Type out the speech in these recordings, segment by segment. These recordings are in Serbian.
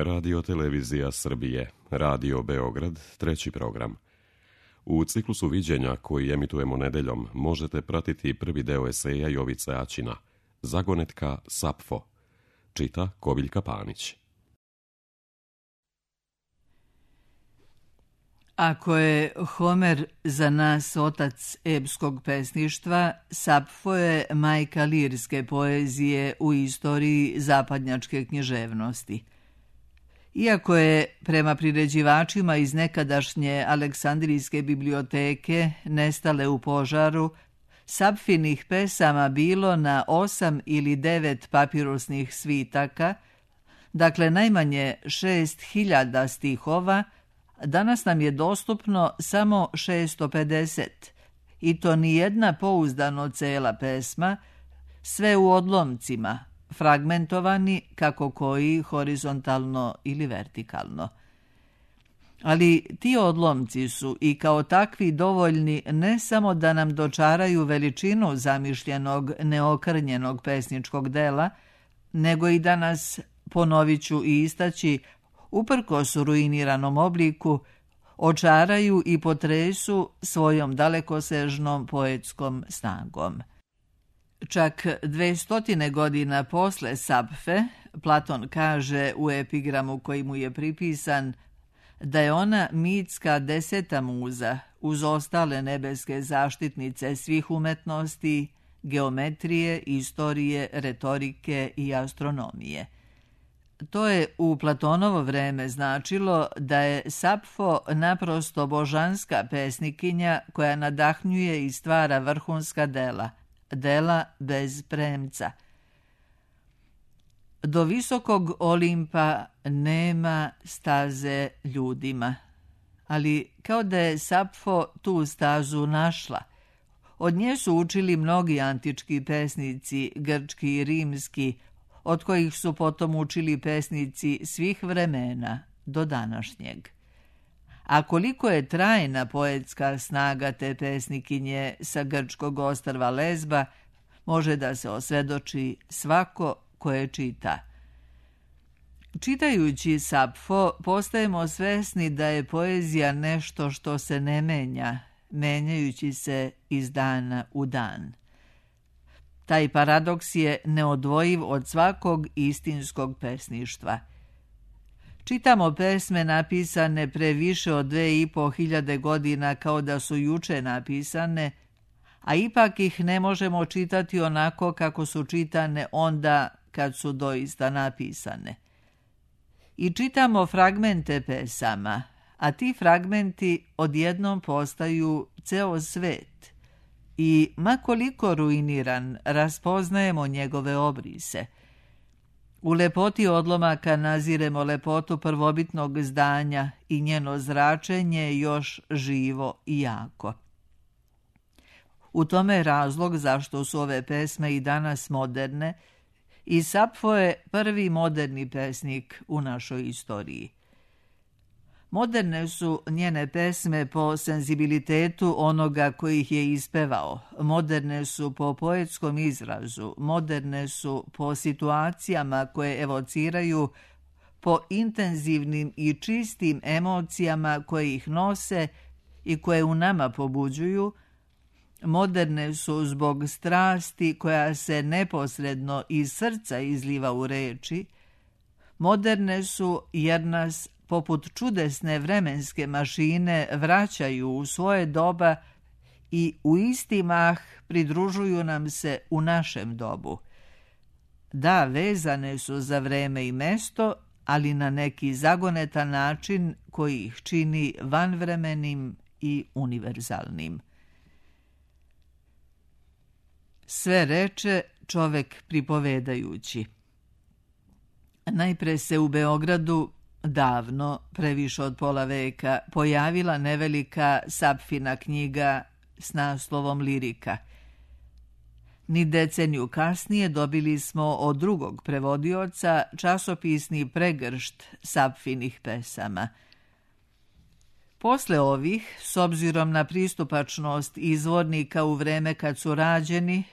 Radio Televizija Srbije, Radio Beograd, 3. program. U ciklusu viđenja koji emitujemo nedeljom možete pratiti prvi deo eseja Jovice Aćina, Zagonetka Sapfo. Čita Kobiljka Panić. Ako je Homer za nas otac epskog pesništva, Sapfo je majka lirske poezije u istoriji zapadnjačke književnosti. Iako je, prema priređivačima iz nekadašnje Aleksandrijske biblioteke nestale u požaru, Sapfinih pesama bilo na 8 ili 9 papirusnih svitaka, dakle najmanje 6.000 stihova, danas nam je dostupno samo 650, i to nijedna pouzdano cela pesma, sve u odlomcima, fragmentovani kako koji horizontalno ili vertikalno. Ali ti odlomci su i kao takvi dovoljni ne samo da nam dočaraju veličinu zamišljenog neokrnjenog pesničkog dela, nego i da nas, ponovit ću i istaći, uprkos ruiniranom obliku, očaraju i potresu svojom dalekosežnom poetskom snagom. Čak 200 godina posle Sapfe, Platon kaže u epigramu koji mu je pripisan da je ona mitska 10. muza uz ostale nebeske zaštitnice svih umetnosti, geometrije, istorije, retorike i astronomije. To je u Platonovo vreme značilo da je Sapfo naprosto božanska pesnikinja koja nadahnjuje i stvara vrhunska dela bez premca. Do visokog Olimpa nema staze ljudima, ali kao da je Sapfo tu stazu našla. Od nje su učili mnogi antički pesnici, grčki i rimski, od kojih su potom učili pesnici svih vremena do današnjeg. A koliko je trajna poetska snaga te pesnikinje sa grčkog ostrva Lesba, može da se osvedoči svako ko je čita. Čitajući Sapfo, postajemo svesni da je poezija nešto što se ne menja, menjajući se iz dana u dan. Taj paradoks je neodvojiv od svakog istinskog pesništva. Čitamo pesme napisane pre više od 2.500 godina kao da su juče napisane, a ipak ih ne možemo čitati onako kako su čitane onda kad su doista napisane. I čitamo fragmente pesama, a ti fragmenti odjednom postaju ceo svet. I makoliko ruiniran, raspoznajemo njegove obrise. U lepoti odlomaka naziremo lepotu prvobitnog zdanja i njeno zračenje je još živo i jako. U tome je razlog zašto su ove pesme i danas moderne i Sapfo je prvi moderni pesnik u našoj istoriji. Moderne su njene pesme po senzibilitetu onoga koji ih je ispevao, moderne su po poetskom izrazu, moderne su po situacijama koje evociraju, po intenzivnim i čistim emocijama koje ih nose i koje u nama pobuđuju, moderne su zbog strasti koja se neposredno iz srca izliva u reči, moderne su jer nas poput čudesne vremenske mašine vraćaju u svoje doba i u isti mah pridružuju nam se u našem dobu. Da, vezane su za vreme i mesto, ali na neki zagonetan način koji ih čini vanvremenim i univerzalnim. Sve reče čovek pripovedajući. Najpre se u Beogradu davno, previše od pola veka, pojavila nevelika Sapfina knjiga s naslovom Lirika. Ni deceniju kasnije dobili smo od drugog prevodioca časopisni pregršt Sapfinih pesama. Posle ovih, s obzirom na pristupačnost izvornika u vreme kad su rađeni,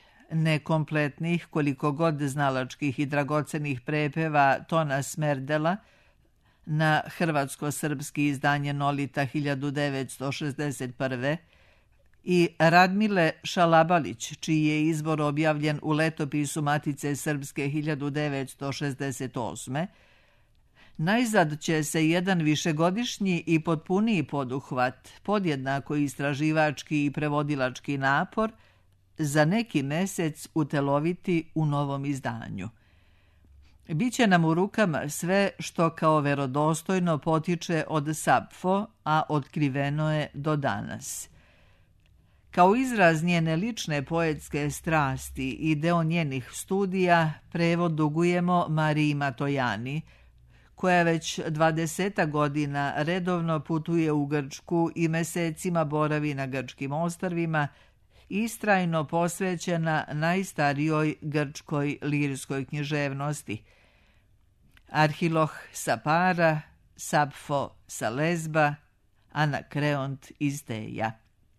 nekompletnih koliko god znalačkih i dragocenih prepeva Tona Smerdela, na hrvatsko-srpski izdanje Nolita 1961. i Radmile Šalabalić, čiji je izbor objavljen u Letopisu Matice Srpske 1968. Najzad će se jedan višegodišnji i potpuniji poduhvat, podjednako istraživački i prevodilački napor, za neki mesec uteloviti u novom izdanju. Biće nam u rukama sve što kao verodostojno potiče od Sapfo, a otkriveno je do danas. Kao izraz njene lične poetske strasti i deo njenih studija, prevod dugujemo Mariji Matojani, koja već 20 godina redovno putuje u Grčku i mesecima boravi na grčkim ostrvima, istrajno posvećena najstarijoj grčkoj lirskoj književnosti. Arhiloh sa Para, Sapfo sa Lesba, Anakreont iz Teja.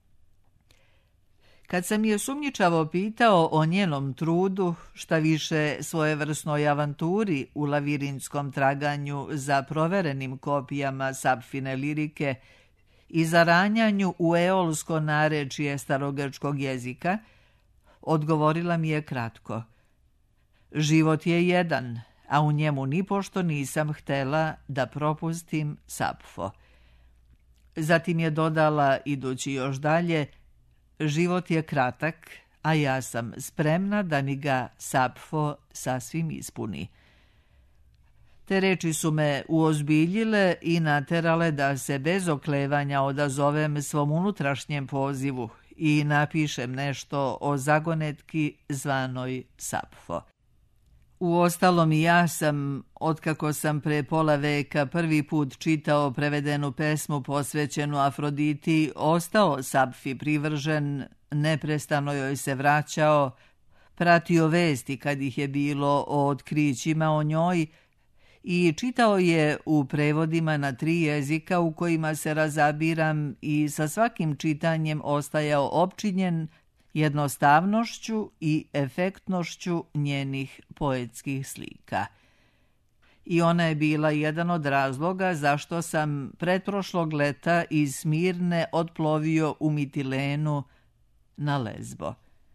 Kad sam je sumnjičavo pitao o njenom trudu, šta više svojevrsnoj avanturi u lavirinskom traganju za proverenim kopijama Sapfine lirike i zaranjanju u eolsko narečje starogrčkog jezika, odgovorila mi je kratko: život je jedan, a u njemu nipošto nisam htela da propustim Sapfo. Zatim je dodala, idući još dalje: život je kratak, a ja sam spremna da mi ga Sapfo sasvim ispuni. Te reči su me uozbiljile i naterale da se bez oklevanja odazovem svom unutrašnjem pozivu i napišem nešto o zagonetki zvanoj Sapfo. Uostalom i ja sam, otkako sam pre pola veka prvi put čitao prevedenu pesmu posvećenu Afroditi, ostao Sapfi privržen, neprestano joj se vraćao, pratio vesti kad ih je bilo o otkrićima o njoj i čitao je u prevodima na 3 jezika u kojima se razabiram i sa svakim čitanjem ostajao opčinjen jednostavnošću i efektnošću njenih poetskih slika. I ona je bila jedan od razloga zašto sam pretprošlog leta iz Smirne otplovio u Mitilenu na Lesbo.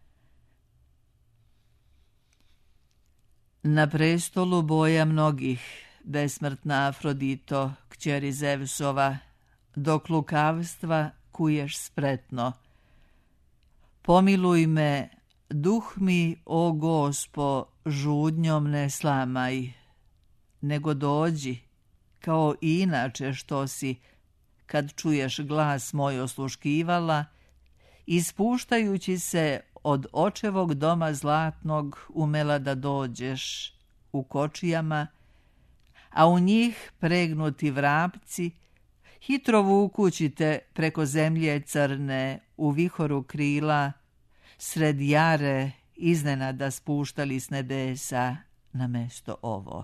Na prestolu boja mnogih, besmrtna Afrodito, kćeri Zevsova, dok lukavstva kuješ spretno. Pomiluj me, duh mi, o Gospo, žudnjom ne slamaj, nego dođi, kao i inače što si, kad čuješ glas moj osluškivala, ispuštajući se od očevog doma zlatnog umela da dođeš u kočijama, a u njih pregnuti vrapci, hitro vukući te preko zemlje crne u vihoru krila, sred jare iznenada spuštali s nebesa na mesto ovo.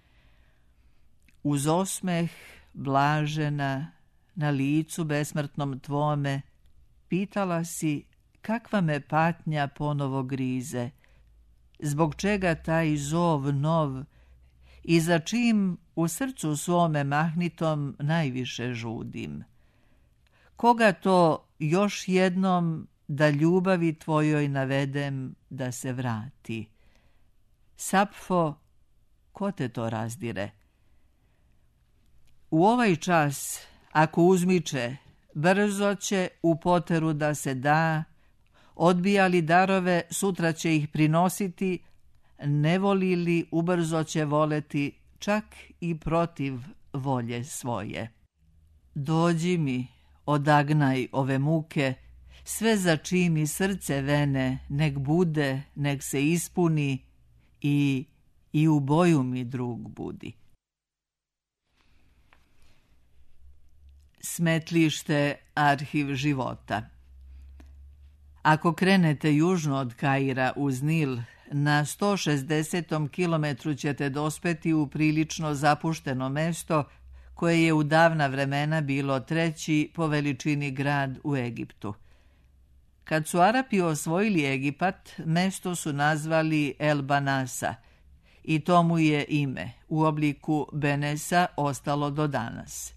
Uz osmeh blažena na licu besmrtnom tvome, pitala si kakva me patnja ponovo grize, zbog čega taj zov nov i za čim u srcu svome mahnitom najviše žudim. Koga to još jednom da ljubavi tvojoj navedem da se vrati? Sapfo, ko te to razdire? U ovaj čas, ako uzmiče, brzo će u poteru da se da, odbijali darove, sutra će ih prinositi, ne voli li ubrzo će voleti, čak i protiv volje svoje. Dođi mi, odagnaj ove muke, sve za čim mi srce vene, nek bude, nek se ispuni i u boju mi drug budi. Smetlište, arhiv života. Ako krenete južno od Kaira uz Nil, na 160. kilometru ćete dospeti u prilično zapušteno mesto koje je u davna vremena bilo 3. po veličini grad u Egiptu. Kad su Arapi osvojili Egipat, mesto su nazvali El Banasa i to mu je ime u obliku Benesa ostalo do danas.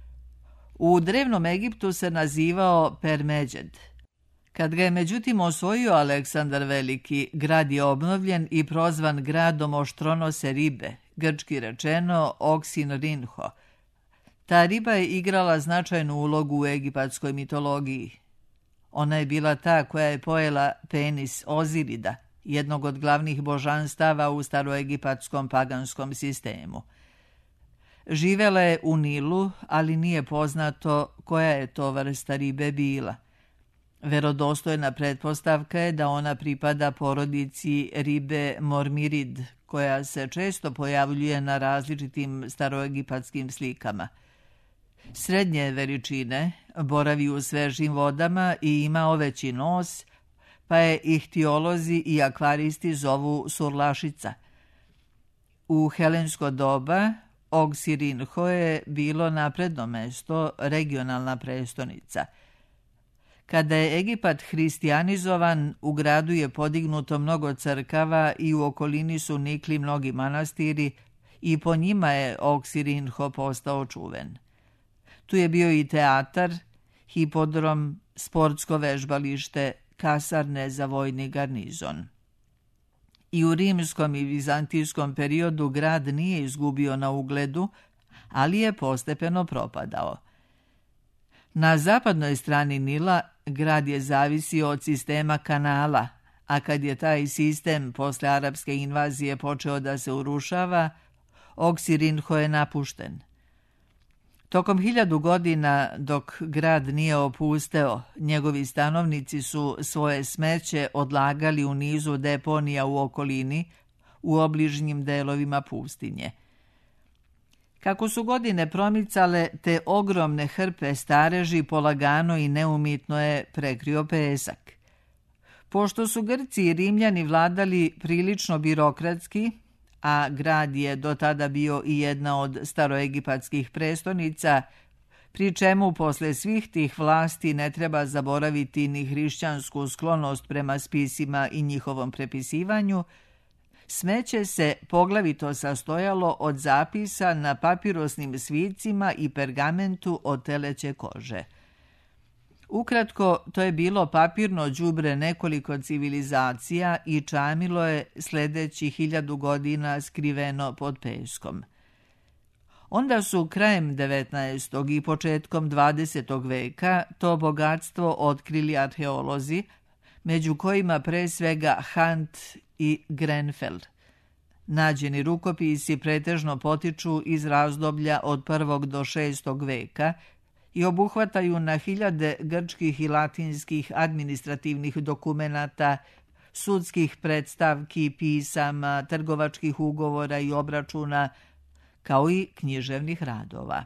U drevnom Egiptu se nazivao Permeđed. Kad ga je međutim osvojio Aleksandar Veliki, grad je obnovljen i prozvan gradom oštronose ribe, grčki rečeno Oksinrinho. Ta riba je igrala značajnu ulogu u egipatskoj mitologiji. Ona je bila ta koja je pojela penis Ozirida, jednog od glavnih božanstava u staroegipatskom paganskom sistemu. Živela je u Nilu, ali nije poznato koja je to vrsta ribe bila. Verodostojna pretpostavka je da ona pripada porodici ribe Mormirid, koja se često pojavljuje na različitim staroegipatskim slikama. Srednje veličine, boravi u svežim vodama i ima oveći nos, pa je ihtiolozi i akvaristi zovu surlašica. U helensko doba Oksirinho je bilo napredno mesto, regionalna prestonica. Kada je Egipat hristijanizovan, u gradu je podignuto mnogo crkava i u okolini su nikli mnogi manastiri i po njima je Oksirinho postao čuven. Tu je bio i teatar, hipodrom, sportsko vežbalište, kasarne za vojni garnizon. I u rimskom i vizantijskom periodu grad nije izgubio na ugledu, ali je postepeno propadao. Na zapadnoj strani Nila grad je zavisio od sistema kanala, a kad je taj sistem posle arapske invazije počeo da se urušava, Oksirinho je napušten. Tokom 1000 godina, dok grad nije opusteo, njegovi stanovnici su svoje smeće odlagali u nizu deponija u okolini, u obližnjim delovima pustinje. Kako su godine promicale, te ogromne hrpe stareži polagano i neumitno je prekrio pesak. Pošto su Grci i Rimljani vladali prilično birokratski, a grad je do tada bio i jedna od staroegipatskih prestonica, pri čemu posle svih tih vlasti ne treba zaboraviti ni hrišćansku sklonost prema spisima i njihovom prepisivanju, smeće se poglavito sastojalo od zapisa na papirosnim svicima i pergamentu od teleće kože. Ukratko, to je bilo papirno đubre nekoliko civilizacija i čamilo je sljedećih 1000 godina skriveno pod peskom. Onda su krajem 19. i početkom 20. veka to bogatstvo otkrili arheolozi, među kojima pre svega Hunt i Grenfell. Nađeni rukopisi pretežno potiču iz razdoblja od 1. do 6. veka i obuhvataju na hiljade grčkih i latinskih administrativnih dokumenata, sudskih predstavki, pisama, trgovačkih ugovora i obračuna, kao i književnih radova.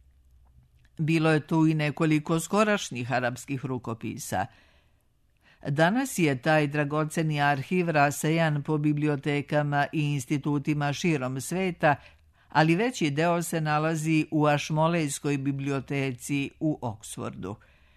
Bilo je tu i nekoliko skorašnjih arapskih rukopisa. Danas je taj dragoceni arhiv rasejan po bibliotekama i institutima širom sveta, ali veći deo se nalazi u Ašmolejskoj biblioteci u Oksfordu.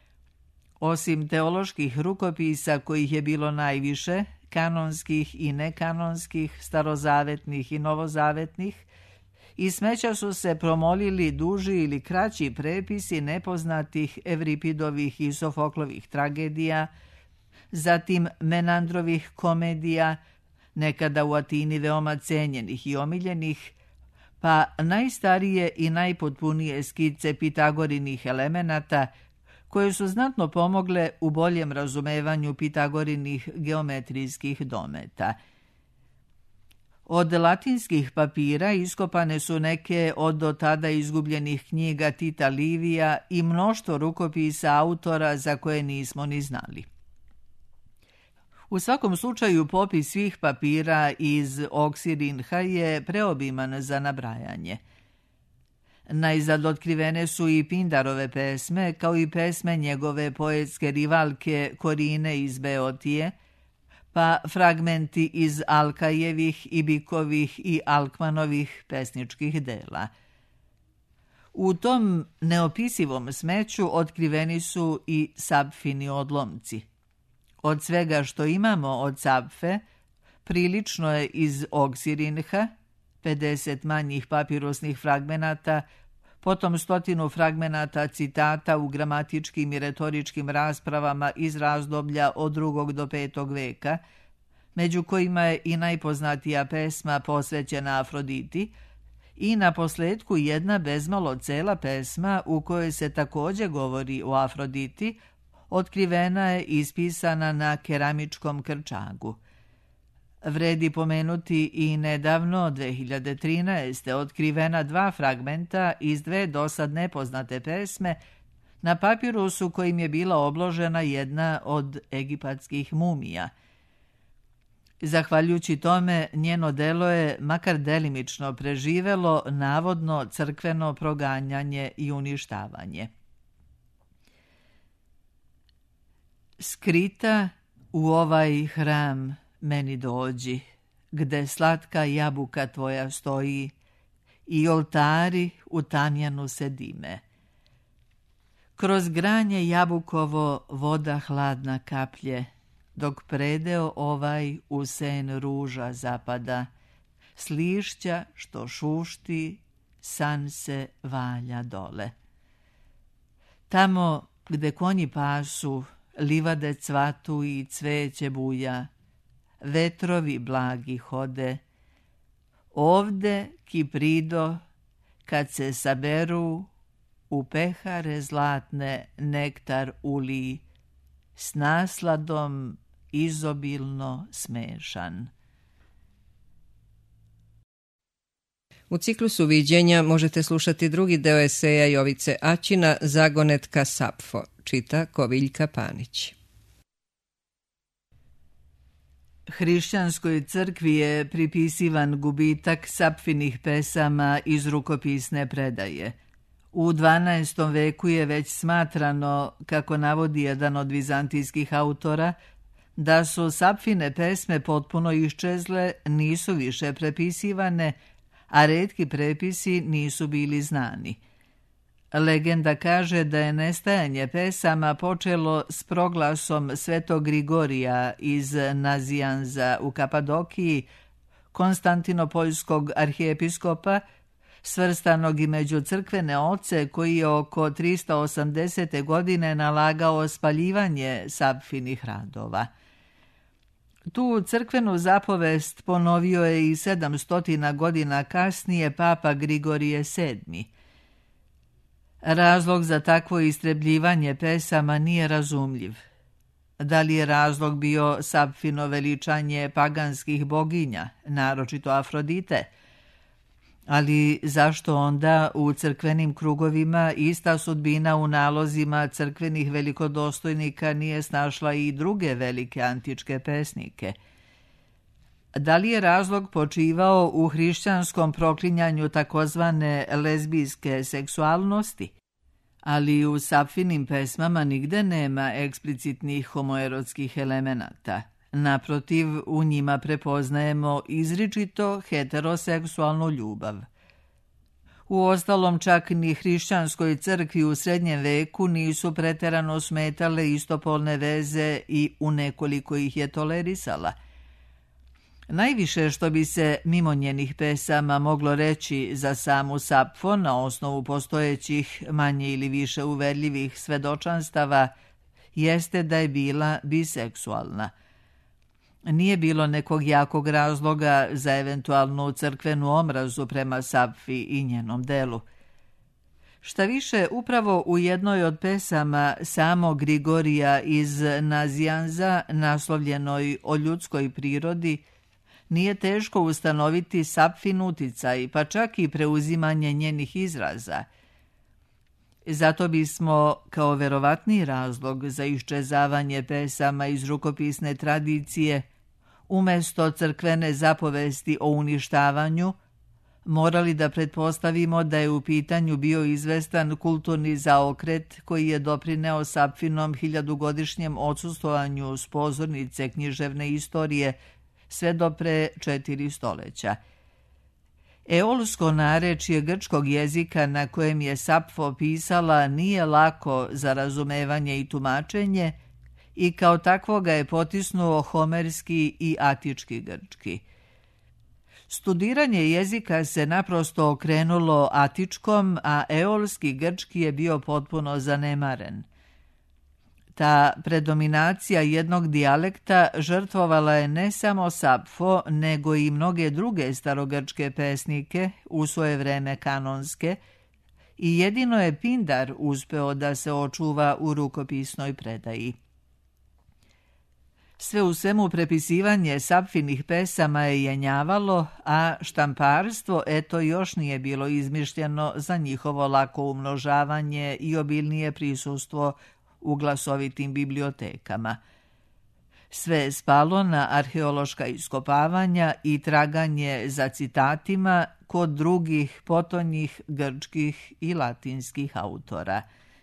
Osim teoloških rukopisa, kojih je bilo najviše, kanonskih i nekanonskih, starozavetnih i novozavetnih, iz smeća su se promolili duži ili kraći prepisi nepoznatih Evripidovih i Sofoklovih tragedija, zatim Menandrovih komedija, nekada u Atini veoma cenjenih i omiljenih, pa najstarije i najpotpunije skice Pitagorinih elemenata, koje su znatno pomogle u boljem razumevanju Pitagorinih geometrijskih dometa. Od latinskih papira iskopane su neke od do tada izgubljenih knjiga Tita Livija i mnoštvo rukopisa autora za koje nismo ni znali. U svakom slučaju popis svih papira iz Oksirinha je preobiman za nabrajanje. Najzad otkrivene su i Pindarove pesme, kao i pesme njegove poetske rivalke Korine iz Beotije, pa fragmenti iz Alkajevih, Ibikovih i Alkmanovih pesničkih dela. U tom neopisivom smeću otkriveni su i Sapfini odlomci. Od svega što imamo od Sapfe, prilično je iz Oksirinha, 50 manjih papirusnih fragmenata, potom 100 fragmenata citata u gramatičkim i retoričkim raspravama iz razdoblja od 2. do 5. veka, među kojima je i najpoznatija pesma posvećena Afroditi, i na posljedku jedna bezmalo cela pesma u kojoj se također govori o Afroditi, otkrivena je i ispisana na keramičkom krčagu. Vredi pomenuti i nedavno, 2013. otkrivena 2 fragmenta iz 2 dosad nepoznate pesme na papirusu kojim je bila obložena jedna od egipatskih mumija. Zahvaljujući tome, njeno delo je makar delimično preživelo navodno crkveno proganjanje i uništavanje. Skrita u ovaj hram meni dođi, gde slatka jabuka tvoja stoji i oltari u tamjanu se dime. Kroz granje jabukovo voda hladna kaplje, dok predeo ovaj u sen ruža zapada, s lišća što šušti, san se valja dole. Tamo gde konji pasu, livade cvatu i cveće buja, vetrovi blagi hode, ovde Kiprido, kad se saberu, u pehare zlatne nektar uli, s nasladom izobilno smešan. U ciklusu viđenja možete slušati drugi deo eseja Jovice Aćina Zagonetka Sapfo, čita Koviljka Panić. Hrišćanskoj crkvi je pripisivan gubitak Sapfinih pesama iz rukopisne predaje. U 12. veku je već smatrano, kako navodi jedan od vizantijskih autora, da su Sapfine pesme potpuno iščezle, nisu više prepisivane, a retki prepisi nisu bili znani. Legenda kaže da je nestajanje pesama počelo s proglasom Svetog Grigorija iz Nazianza u Kapadokiji, konstantinopoljskog arhijepiskopa, svrstanog i među crkvene oce, koji je oko 380. godine nalagao spaljivanje Sapfinih radova. Tu crkvenu zapovest ponovio je i 700 godina kasnije papa Grigorije VII. Razlog za takvo istrebljivanje pesama nije razumljiv. Da li je razlog bio Sapfino veličanje paganskih boginja, naročito Afrodite? Ali zašto onda u crkvenim krugovima ista sudbina u nalozima crkvenih velikodostojnika nije snašla i druge velike antičke pesnike? Da li je razlog počivao u hrišćanskom proklinjanju takozvane lezbijske seksualnosti? Ali u Sapfinim pesmama nigde nema eksplicitnih homoerotskih elemenata. Naprotiv, u njima prepoznajemo izričito heteroseksualnu ljubav. Uostalom, čak ni hrišćanskoj crkvi u srednjem veku nisu preterano smetale istopolne veze i u nekoliko ih je tolerisala. Najviše što bi se mimo njenih pesama moglo reći za samu Sapfo na osnovu postojećih manje ili više uverljivih svedočanstava jeste da je bila biseksualna. Nije bilo nekog jakog razloga za eventualnu crkvenu omrazu prema Sapfi i njenom delu. Šta više, upravo u jednoj od pesama samog Grigorija iz Nazianza, naslovljenoj o ljudskoj prirodi, nije teško ustanoviti Sapfin uticaj, pa čak i preuzimanje njenih izraza. Zato bismo, kao verovatni razlog za iščezavanje pesama iz rukopisne tradicije, umjesto crkvene zapovesti o uništavanju, morali da pretpostavimo da je u pitanju bio izvestan kulturni zaokret koji je doprineo Sapfinom 1000-godišnjem odsustovanju s pozornice književne istorije sve do pre 4 stoljeća. Eolsko narečje grčkog jezika na kojem je Sapfo pisala nije lako za razumevanje i tumačenje i kao takvoga je potisnuo homerski i atički grčki. Studiranje jezika se naprosto okrenulo atičkom, a eolski grčki je bio potpuno zanemaren. Ta predominacija jednog dijalekta žrtvovala je ne samo Sapfo, nego i mnoge druge starogrčke pesnike, u svoje vreme kanonske, i jedino je Pindar uspeo da se očuva u rukopisnoj predaji. Sve u svemu prepisivanje Sapfinih pesama je jenjavalo, a štamparstvo eto još nije bilo izmišljeno za njihovo lako umnožavanje i obilnije prisustvo u glasovitim bibliotekama. Sve je spalo na arheološka iskopavanja i traganje za citatima kod drugih potonjih grčkih i latinskih autora.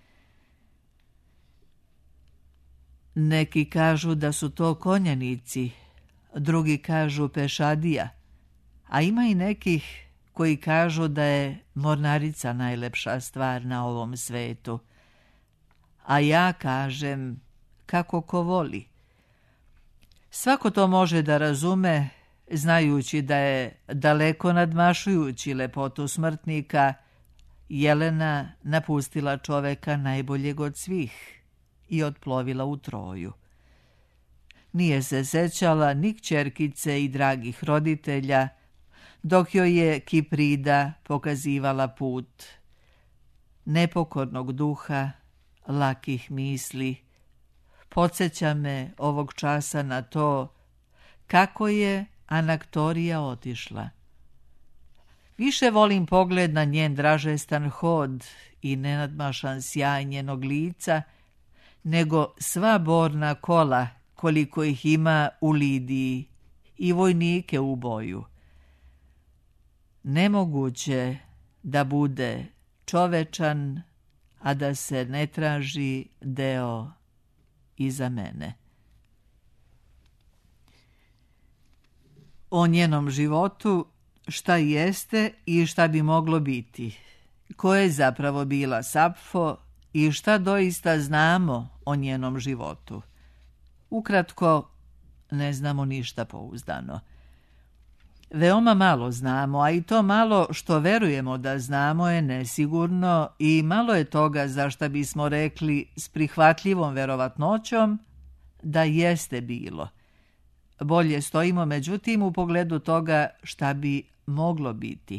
Neki kažu da su to konjanici, drugi kažu pešadija, a ima i nekih koji kažu da je mornarica najlepša stvar na ovom svetu. A ja kažem kako ko voli. Svako to može da razume, znajući da je daleko nadmašujući lepotu smrtnika, Jelena napustila čoveka najboljeg od svih i otplovila u Troju. Nije se sećala ni kćerkice i dragih roditelja, dok joj je Kiprida pokazivala put nepokornog duha, lakih misli. Podsjeća me ovog časa na to kako je Anaktorija otišla. Više volim pogled na njen dražestan hod i nenadmašan sjaj njenog lica, nego sva borna kola koliko ih ima u Lidiji i vojnike u boju. Nemoguće da bude čovečan, a da se ne traži deo i za mene. O njenom životu, šta jeste i šta bi moglo biti, ko je zapravo bila Sapfo i šta doista znamo o njenom životu. Ukratko, ne znamo ništa pouzdano. Veoma malo znamo, a i to malo što verujemo da znamo je nesigurno i malo je toga za šta bismo rekli s prihvatljivom verovatnoćom da jeste bilo. Bolje stojimo međutim u pogledu toga šta bi moglo biti.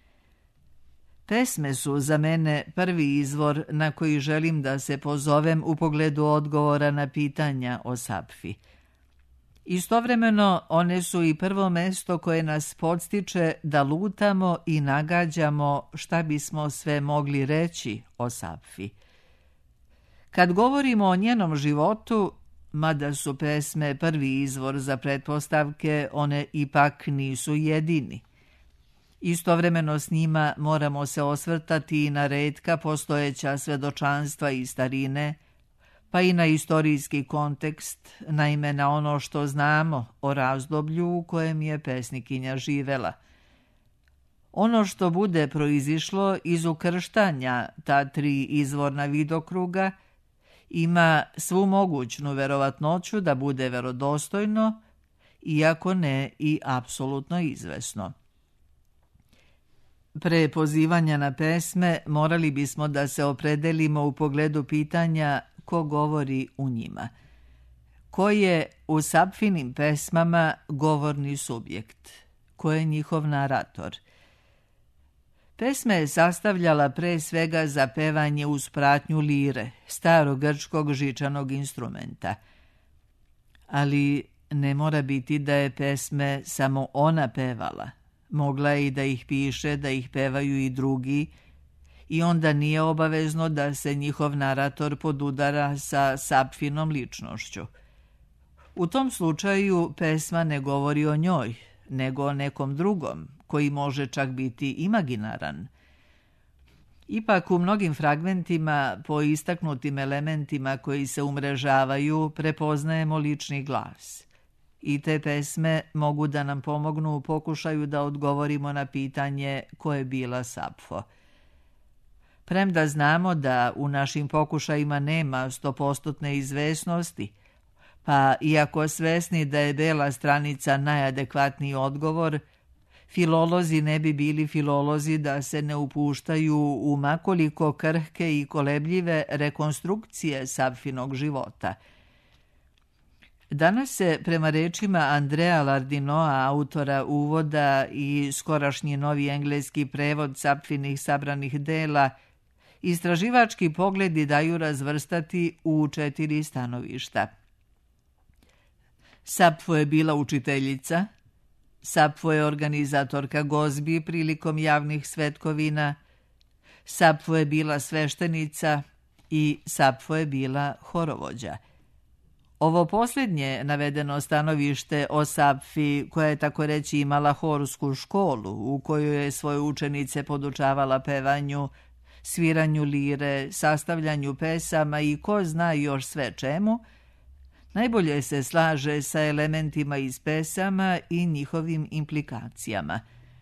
Pesme su za mene prvi izvor na koji želim da se pozovem u pogledu odgovora na pitanja o Sapfi. Istovremeno one su i prvo mesto koje nas podstiče da lutamo i nagađamo šta bismo sve mogli reći o Sapfi. Kad govorimo o njenom životu, mada su pesme prvi izvor za pretpostavke, one ipak nisu jedini. Istovremeno s njima moramo se osvrtati i na retka postojeća svedočanstva i starine, pa i na istorijski kontekst, naime na ono što znamo o razdoblju u kojem je pesnikinja živela. Ono što bude proizišlo iz ukrštanja ta tri izvorna vidokruga ima svu mogućnu verovatnoću da bude verodostojno, iako ne i apsolutno izvesno. Pre pozivanja na pesme morali bismo da se opredelimo u pogledu pitanja ko govori u njima. Ko je u Sapfinim pesmama govorni subjekt? Ko je njihov narator? Pesme je sastavljala pre svega za pevanje uz pratnju lire, starogrčkog žičanog instrumenta. Ali ne mora biti da je pesme samo ona pevala. Mogla je i da ih piše, da ih pevaju i drugi, i onda nije obavezno da se njihov narator podudara sa Sapfinom ličnošću. U tom slučaju pesma ne govori o njoj, nego o nekom drugom, koji može čak biti imaginaran. Ipak u mnogim fragmentima, po istaknutim elementima koji se umrežavaju, prepoznajemo lični glas. I te pesme mogu da nam pomognu u pokušaju da odgovorimo na pitanje ko je bila Sapfo. Premda znamo da u našim pokušajima nema 100% izvesnosti, pa iako svesni da je bela stranica najadekvatniji odgovor, Filolozi ne bi bili filolozi da se ne upuštaju u makoliko krhke i kolebljive rekonstrukcije Sapfinog života. Danas se, prema rečima Andrea Lardinoa, autora uvoda i skorašnji novi engleski prevod Sapfinih sabranih dela, istraživački pogledi daju razvrstati u 4 stanovišta. Sapfo je bila učiteljica, Sapfo je organizatorka gozbi prilikom javnih svetkovina, Sapfo je bila sveštenica i Sapfo je bila horovođa. Ovo posljednje navedeno stanovište o Sapfi, koja je tako reći imala horsku školu u kojoj je svoje učenice podučavala pevanju, sviranju lire, sastavljanju pesama i ko zna još sve čemu, najbolje se slaže sa elementima iz pesama i njihovim implikacijama.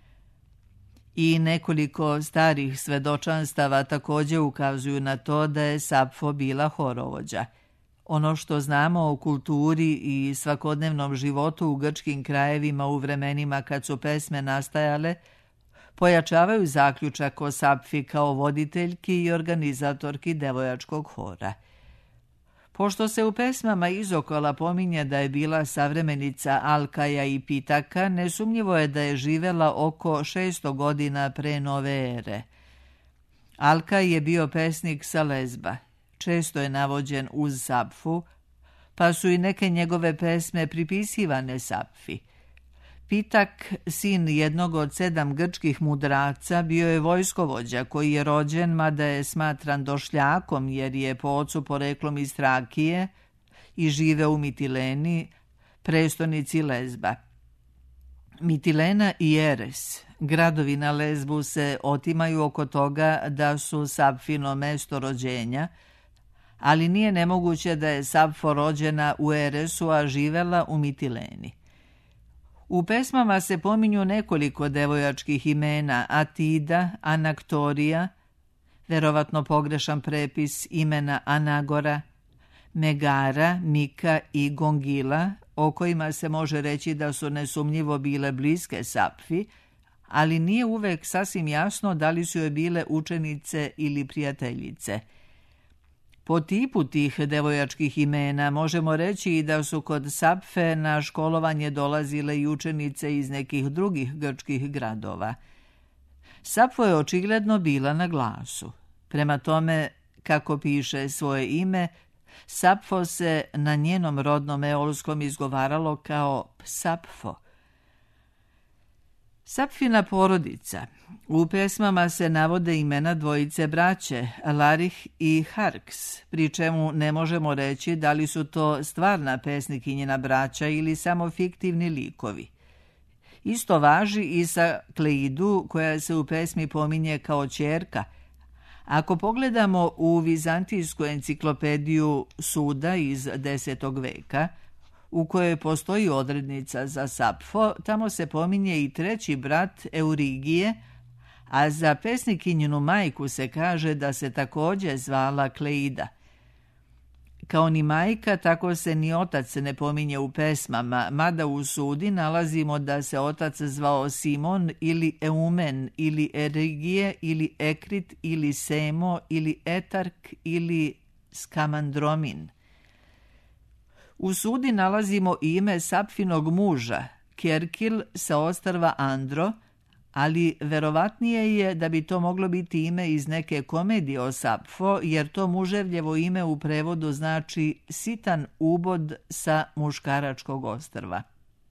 I nekoliko starih svedočanstava također ukazuju na to da je Sapfo bila horovođa. Ono što znamo o kulturi i svakodnevnom životu u grčkim krajevima u vremenima kad su pesme nastajale, pojačavaju zaključak o Sapfi kao voditeljki i organizatorki devojačkog hora. Pošto se u pesmama izokola pominje da je bila savremenica Alkaja i Pitaka, nesumnjivo je da je živela oko 600 godina pre nove ere. Alkaj je bio pesnik sa Lezba. Često je navođen uz Sapfu, pa su i neke njegove pesme pripisivane Sapfi. Pitak, sin jednog od 7 grčkih mudraca, bio je vojskovođa koji je rođen, mada je smatran došljakom jer je po ocu poreklom iz Trakije i žive u Mitileni, prestonici Lezba. Mitilena i Eres, gradovi na Lezbu, se otimaju oko toga da su Sapfino mesto rođenja, ali nije nemoguće da je Sapfo rođena u Eresu, a živela u Mitileni. U pesmama se pominju nekoliko devojačkih imena: Atida, Anaktorija, verovatno pogrešan prepis imena Anagora, Megara, Mika i Gongila, o kojima se može reći da su nesumnjivo bile bliske Sapfi, ali nije uvek sasvim jasno da li su joj bile učenice ili prijateljice. Po tipu tih devojačkih imena možemo reći i da su kod Sapfe na školovanje dolazile i učenice iz nekih drugih grčkih gradova. Sapfo je očigledno bila na glasu. Prema tome, kako piše svoje ime, Sapfo se na njenom rodnom eolskom izgovaralo kao Sapfo. Sapfina porodica. U pesmama se navode imena dvojice braće, Larih i Harks, pri čemu ne možemo reći da li su to stvarna pesnikinjina braća ili samo fiktivni likovi. Isto važi i sa Kleidu, koja se u pesmi pominje kao ćerka. Ako pogledamo u vizantijsku enciklopediju Suda iz 10. veka, u kojoj postoji odrednica za Sapfo, tamo se pominje i 3. brat Eurigije, a za pesnikinjinu majku se kaže da se također zvala Kleida. Kao ni majka, tako se ni otac ne pominje u pesmama, mada u Sudi nalazimo da se otac zvao Simon ili Eumen ili Erigije ili Ekrit ili Semo ili Etark ili Skamandromin. U Sudi nalazimo ime Sapfinog muža, Kerkil sa ostrva Andro, ali verovatnije je da bi to moglo biti ime iz neke komedije o Sapfo, jer to muževljevo ime u prevodu znači sitan ubod sa muškaračkog ostrva.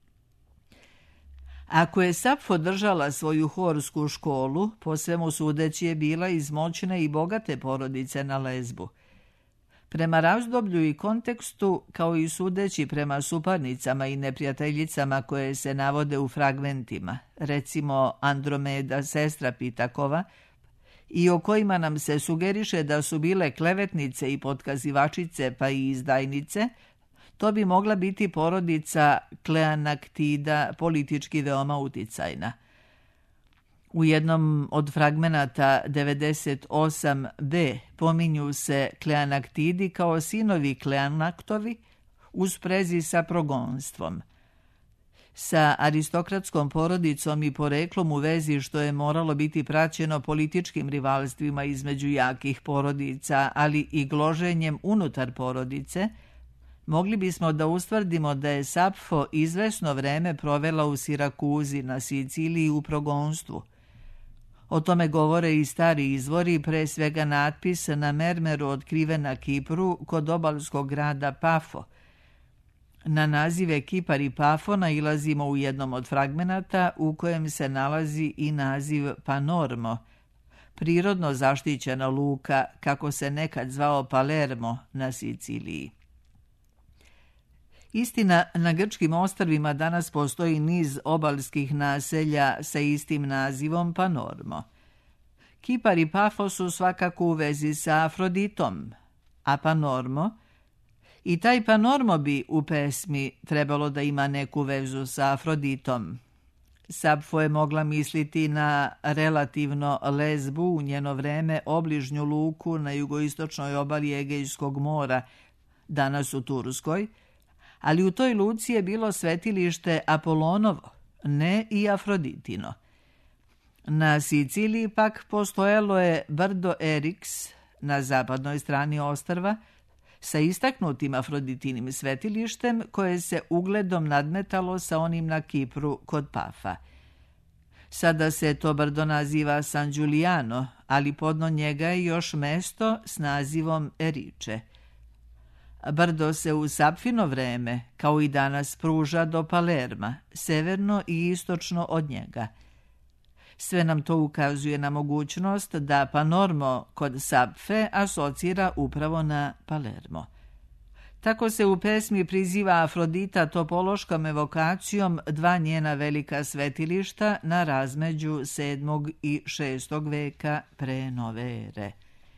Ako je Sapfo držala svoju horsku školu, po svemu sudeći je bila iz moćne i bogate porodice na Lezbu. Prema razdoblju i kontekstu, kao i sudeći prema suparnicama i neprijateljicama koje se navode u fragmentima, recimo Andromeda, sestra Pitakova, i o kojima nam se sugeriše da su bile klevetnice i potkazivačice pa i izdajnice, to bi mogla biti porodica Kleanaktida, politički veoma uticajna. U jednom od fragmenata 98b pominju se Kleanaktidi kao sinovi Kleanaktovi u sprezi sa progonstvom. sa aristokratskom porodicom i poreklom u vezi što je moralo biti praćeno političkim rivalstvima između jakih porodica, ali i gloženjem unutar porodice, mogli bismo da ustvrdimo da je Sapfo izvesno vreme provela u Sirakuzi na Siciliji u progonstvu. O tome govore i stari izvori, pre svega natpis na mermeru otkriven na Kipru kod obalskog grada Pafo. Na nazive Kipar i Pafo nailazimo u jednom od fragmenata u kojem se nalazi i naziv Panormo, prirodno zaštićena luka, kako se nekad zvao Palermo na Siciliji. Istina, na grčkim ostrvima danas postoji niz obalskih naselja sa istim nazivom Panormo. Kipar i Pafo su svakako u vezi sa Afroditom, a Panormo, i taj Panormo bi u pesmi trebalo da ima neku vezu sa Afroditom. Sapfo je mogla misliti na relativno Lesbu, u njeno vreme obližnju luku na jugoistočnoj obali Egejskog mora, danas u Turskoj, ali u toj luci je bilo svetilište Apolonovo, ne i Afroditino. Na Siciliji pak postojalo je brdo Eriks na zapadnoj strani ostrva sa istaknutim Afroditinim svetilištem koje se ugledom nadmetalo sa onim na Kipru kod Pafa. Sada se to brdo naziva San Giuliano, ali podno njega je još mesto s nazivom Eriče. Brdo se u Sapfino vreme, kao i danas, pruža do Palerma, severno i istočno od njega. Sve nam to ukazuje na mogućnost da Panormo kod Sapfe asocira upravo na Palermo. Tako se u pesmi priziva Afrodita topološkom evokacijom dva njena velika svetilišta na razmeđu 7. i 6. veka pre nove ere.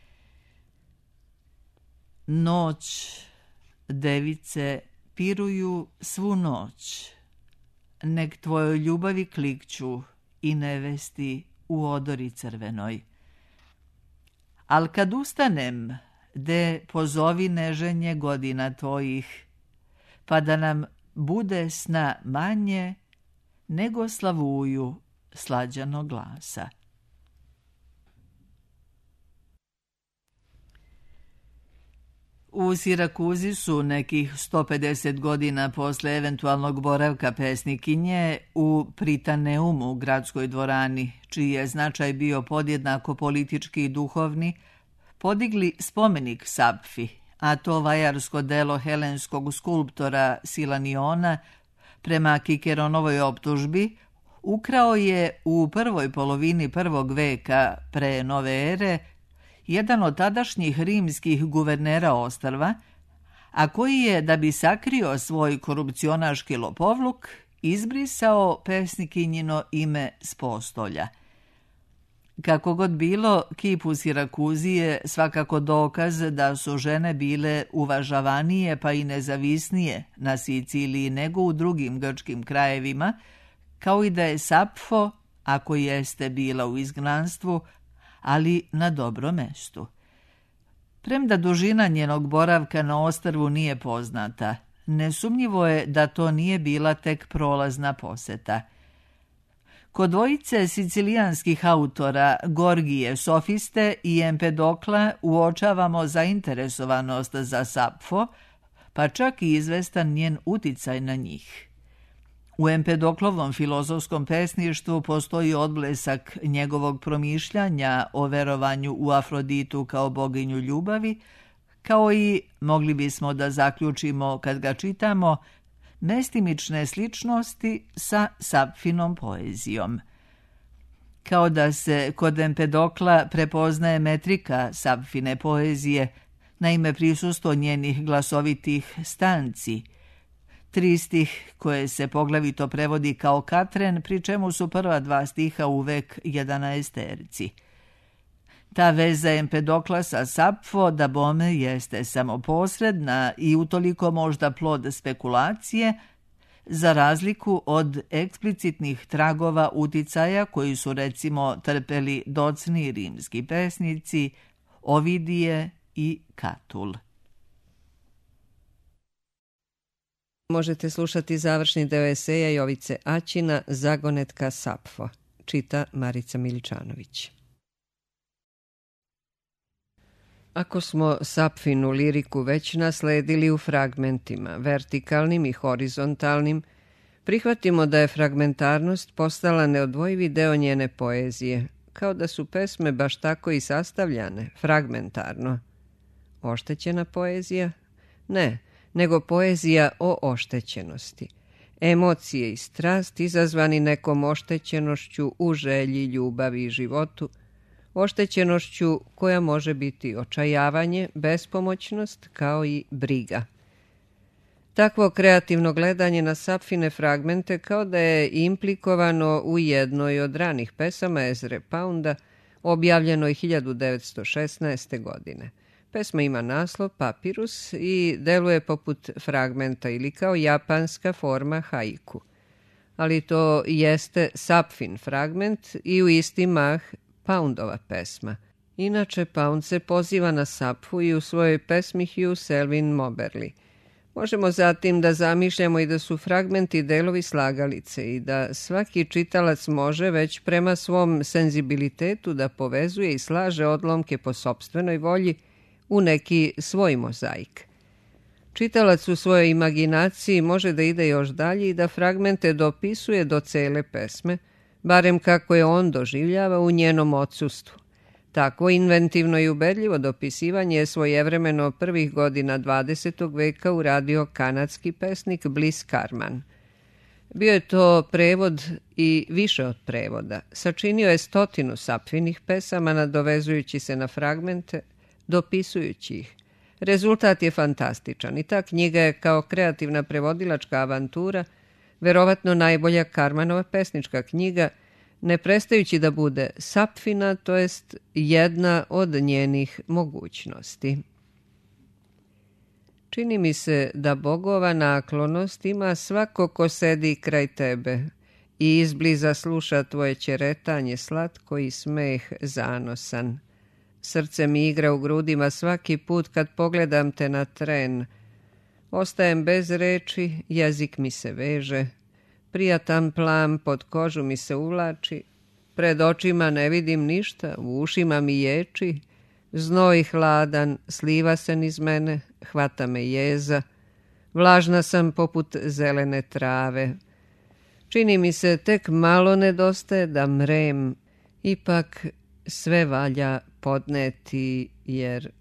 Noć, device, piruju svu noć. Nek tvojoj ljubavi klikću i nevesti u odori crvenoj. Al kad ustanem, de pozovi neženje godina tvojih, pa da nam bude sna manje nego slavuju slađanog glasa. U Sirakuzi su nekih 150 godina posle eventualnog boravka pesnikinje u Pritaneumu, gradskoj dvorani, čiji je značaj bio podjednako politički i duhovni, podigli spomenik Sapfi, a to vajarsko delo helenskog skulptora Silaniona prema Kikeronovoj optužbi ukrao je u prvoj polovini 1. veka pre nove ere jedan od tadašnjih rimskih guvernera ostrva, a koji je, da bi sakrio svoj korupcionaški lopovluk, izbrisao pesnikinjino ime s postolja. Kako god bilo, kip u Sirakuzi je svakako dokaz da su žene bile uvažavanije pa i nezavisnije na Siciliji nego u drugim grčkim krajevima, kao i da je Sapfo, ako jeste bila u izgnanstvu, ali na dobro mestu. Premda dužina njenog boravka na ostrvu nije poznata, nesumnjivo je da to nije bila tek prolazna poseta. Kod dvojice sicilijanskih autora Gorgije Sofiste i Empedokla uočavamo zainteresovanost za Sapfo, pa čak i izvestan njen uticaj na njih. U Empedoklovom filozofskom pesništvu postoji odblesak njegovog promišljanja o verovanju u Afroditu kao boginju ljubavi, kao i, mogli bismo da zaključimo kad ga čitamo, mestimične sličnosti sa Sapfinom poezijom. Kao da se kod Empedokla prepoznaje metrika Sapfine poezije, naime prisustvo njenih glasovitih stanci, 3 stih koje se poglavito prevodi kao katren, pri čemu su prva 2 stiha uvek 11-terci. Ta veza Empedokla sa Sapfo da bome jeste samo posredna i utoliko možda plod spekulacije, za razliku od eksplicitnih tragova uticaja koji su recimo trpeli docni rimski pesnici Ovidije i Katul. Možete slušati završni deo eseja Jovice Aćina Zagonetka Sapfo. Čita Marica Miličanović. Ako smo Sapfinu liriku već nasledili u fragmentima, vertikalnim i horizontalnim, prihvatimo da je fragmentarnost postala neodvojivi deo njene poezije, kao da su pesme baš tako i sastavljane, fragmentarno. Oštećena poezija? Ne, nego poezija o oštećenosti. Emocije i strast izazvani nekom oštećenošću u želji, ljubavi i životu, oštećenošću koja može biti očajavanje, bespomoćnost kao i briga. Takvo kreativno gledanje na Sapfine fragmente kao da je implikovano u jednoj od ranih pesama Ezre Pounda, objavljenoj 1916. godine. Pesma ima naslov Papirus i deluje poput fragmenta ili kao japanska forma haiku. Ali to jeste Sapfin fragment i u isti mah Poundova pesma. Inače, Pound se poziva na Sapfu i u svojoj pesmi Hugh Selwyn Moberly. Možemo zatim da zamišljamo i da su fragmenti delovi slagalice i da svaki čitalac može već prema svom senzibilitetu da povezuje i slaže odlomke po sopstvenoj volji u neki svoj mozaik. Čitalac u svojoj imaginaciji može da ide još dalje i da fragmente dopisuje do cele pesme, barem kako je on doživljava u njenom odsustvu. Tako inventivno i ubedljivo dopisivanje je svojevremeno prvih godina 20. veka uradio kanadski pesnik Bliss Carman. Bio je to prevod i više od prevoda. Sačinio je 100 Sapfinih pesama nadovezujući se na fragmente, dopisujući ih. Rezultat je fantastičan i ta knjiga je kao kreativna prevodilačka avantura verovatno najbolja Carmanova pesnička knjiga, ne prestajući da bude Sapfina, to jest jedna od njenih mogućnosti. Čini mi se da bogova naklonost ima svako ko sedi kraj tebe i izbliza sluša tvoje ćeretanje slatko i smeh zanosan. Srce mi igra u grudima svaki put kad pogledam te na tren. Ostajem bez reči, jezik mi se veže. Prijatan plam pod kožu mi se uvlači, pred očima ne vidim ništa, u ušima mi ječi, znoj hladan sliva se niz mene, hvata me jeza, vlažna sam poput zelene trave. Čini mi se tek malo nedostaje da mrem, ipak sve valja podneti jer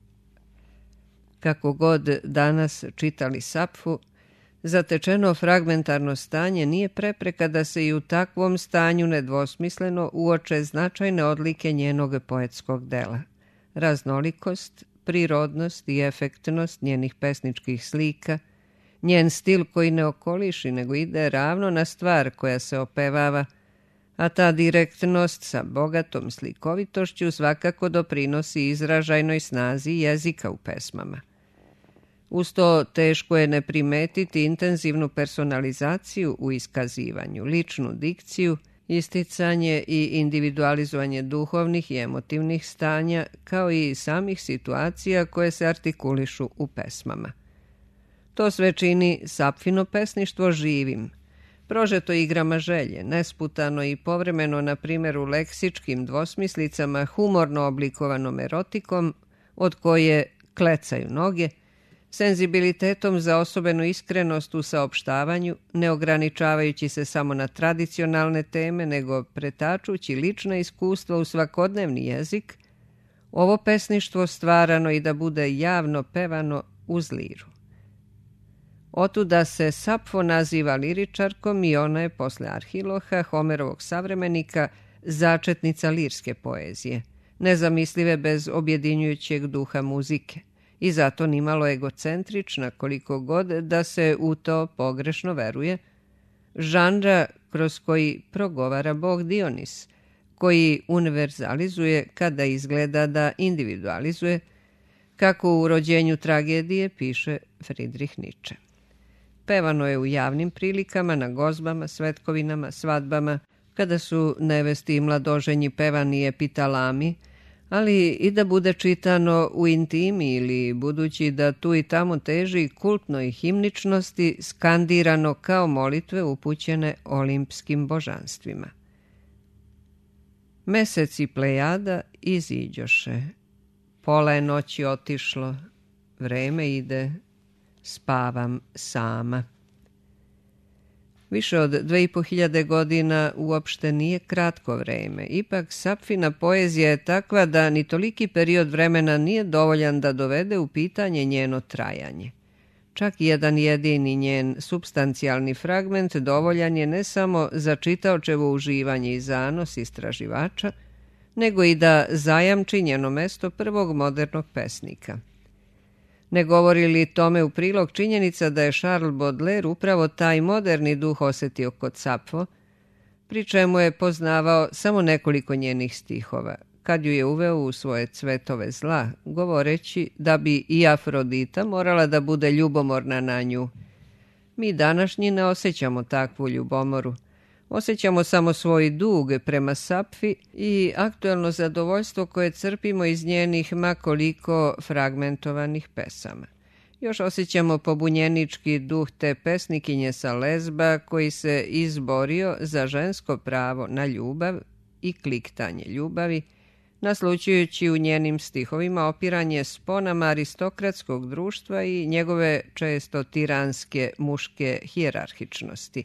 kako god danas čitali Sapfu, zatečeno fragmentarno stanje nije prepreka da se i u takvom stanju nedvosmisleno uoče značajne odlike njenog poetskog dela. Raznolikost, prirodnost i efektnost njenih pesničkih slika, njen stil koji ne okoliši nego ide ravno na stvar koja se opevava, a ta direktnost sa bogatom slikovitošću svakako doprinosi izražajnoj snazi jezika u pesmama. Uz to teško je ne primetiti intenzivnu personalizaciju u iskazivanju, ličnu dikciju, isticanje i individualizovanje duhovnih i emotivnih stanja, kao i samih situacija koje se artikulišu u pesmama. To sve čini Sapfino pesništvo živim, prožeto igrama želje, nesputano i povremeno, na primjer, u leksičkim dvosmislicama, humorno oblikovanom erotikom, od koje klecaju noge, senzibilitetom za osobenu iskrenost u saopštavanju, ne ograničavajući se samo na tradicionalne teme, nego pretačući lična iskustva u svakodnevni jezik, ovo pesništvo stvarano i da bude javno pevano uz liru. Otuda se Sapfo naziva liričarkom i ona je posle Arhiloha, Homerovog savremenika, začetnica lirske poezije, nezamislive bez objedinjujućeg duha muzike, i zato nimalo egocentrična koliko god da se u to pogrešno veruje, žanra kroz koji progovara bog Dionis, koji univerzalizuje kada izgleda da individualizuje, kako u Rođenju tragedije piše Friedrich Nietzsche. Pevano je u javnim prilikama, na gozbama, svetkovinama, svadbama, kada su nevesti i mladoženji pevani epitalami, ali i da bude čitano u intimi ili budući da tu i tamo teži kultnoj himničnosti skandirano kao molitve upućene olimpskim božanstvima. Mesec i Plejada iziđoše, pola je noći otišlo, vreme ide, spavam sama. Više od 2500 godina uopšte nije kratko vreme. Ipak Sapfina poezija je takva da ni toliki period vremena nije dovoljan da dovede u pitanje njeno trajanje. Čak jedan jedini njen supstancijalni fragment dovoljan je ne samo za čitaočevo uživanje i zanos istraživača, nego i da zajamči njeno mesto prvog modernog pesnika. Ne govori li tome u prilog činjenica da je Charles Baudelaire upravo taj moderni duh osjetio kod Sapfo, pri čemu je poznavao samo nekoliko njenih stihova, kad ju je uveo u svoje cvetove zla, govoreći da bi i Afrodita morala da bude ljubomorna na nju. Mi današnji ne osjećamo takvu ljubomoru. Osjećamo samo svoj dug prema Sapfi i aktuelno zadovoljstvo koje crpimo iz njenih makoliko fragmentovanih pesama. Još osjećamo pobunjenički duh te pesnikinje sa Lesba koji se izborio za žensko pravo na ljubav i kliktanje ljubavi, naslućujući u njenim stihovima opiranje sponama aristokratskog društva i njegove često tiranske muške hijerarhičnosti.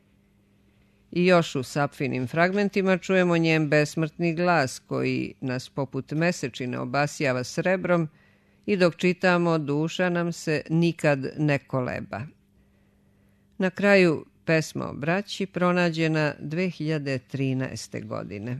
I još u Sapfinim fragmentima čujemo njen besmrtni glas koji nas poput mesečine obasjava srebrom i dok čitamo duša nam se nikad ne koleba. Na kraju pesma o braći pronađena 2013. godine.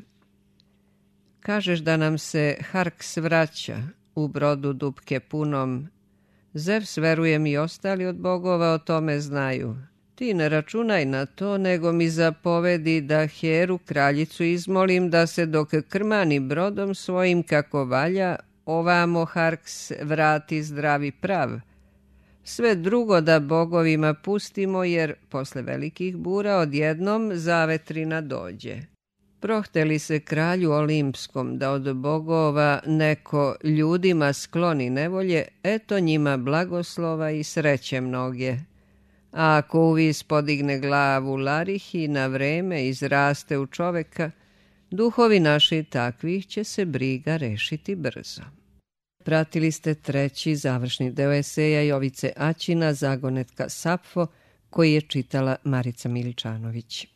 Kažeš da nam se Harks vraća u brodu dupke punom. Zevs, verujem, i ostali od bogova o tome znaju. Ti ne računaj na to, nego mi zapovedi da Heru, kraljicu, izmolim da se dok krmani brodom svojim kako valja, ovamo Harks vrati zdravi prav. Sve drugo da bogovima pustimo, jer posle velikih bura odjednom zavetrina dođe. Prohteli se kralju olimpskom da od bogova neko ljudima skloni nevolje, eto njima blagoslova i sreće mnoge. A ako uvis podigne glavu larih i na vreme izraste u čoveka, duhovi naši takvih će se briga rešiti brzo. Pratili ste treći završni deo eseja Jovice Aćina, Zagonetka Sapfo, koji je čitala Marica Miličanović.